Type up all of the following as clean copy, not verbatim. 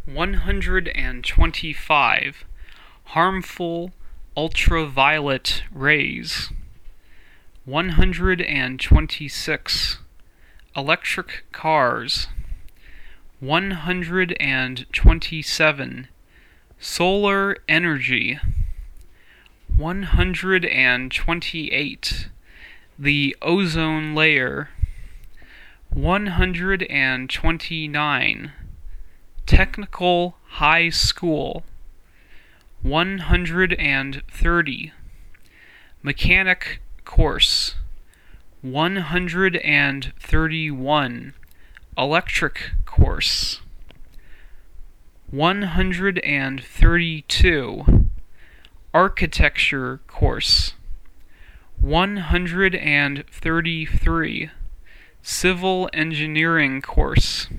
125. Harmful ultraviolet rays. 126. Electric cars. 127. Solar energy. 128. The ozone layer. 129. Technical high school. 130. Mechanic course. 131. Electric course. 132. Architecture course. 133. Civil engineering course.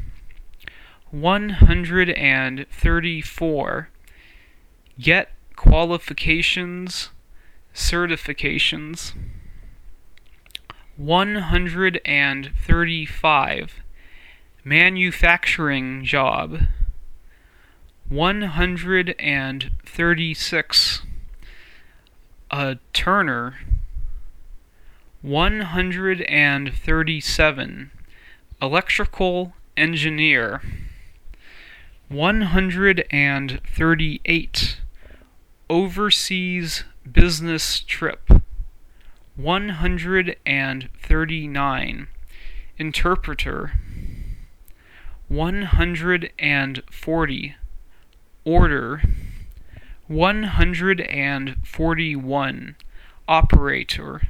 134. Get qualifications, certifications. 135. Manufacturing job. 136. A turner. 137. Electrical engineer. 138. Overseas business trip. 139. Interpreter. 140. Order. 141. Operator.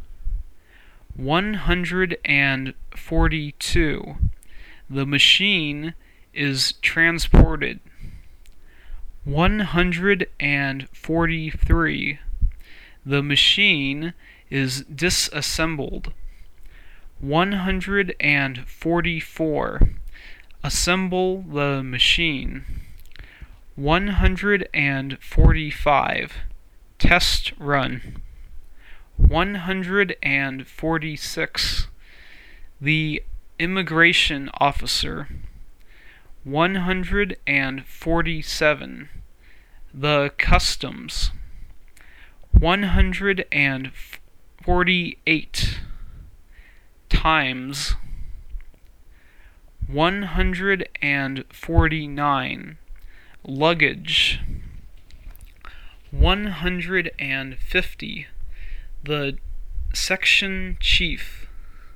142. The machine is transported. 143. The machine is disassembled. 144. Assemble the machine. 145. Test run. 146. The immigration officer. 147. The customs. 148. Times. 149. Luggage. 150. The section chief.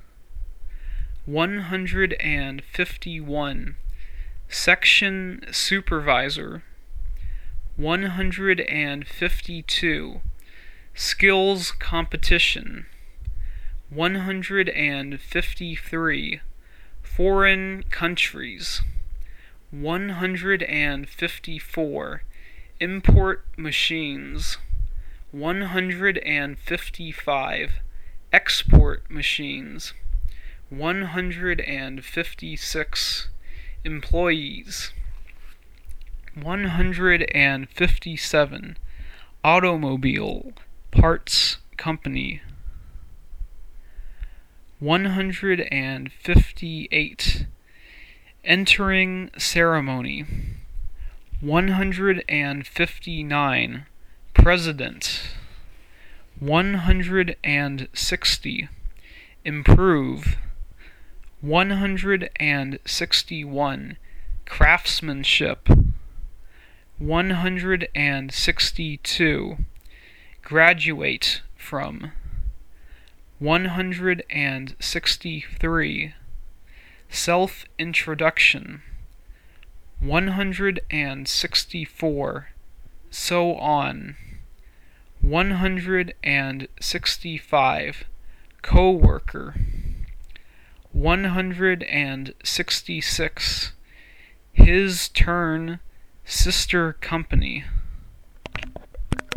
151. Section supervisor. 152. Skills competition. 153. Foreign countries. 154. Import machines. 155. Export machines. 156. Employees. 157. Automobile parts company. 158. Entering ceremony. 159. President. 160. Improve. 161. Craftsmanship. 162. Graduate from. 163. Self-introduction. 164. So on. 165. Co-worker. 166. His turn, sister company.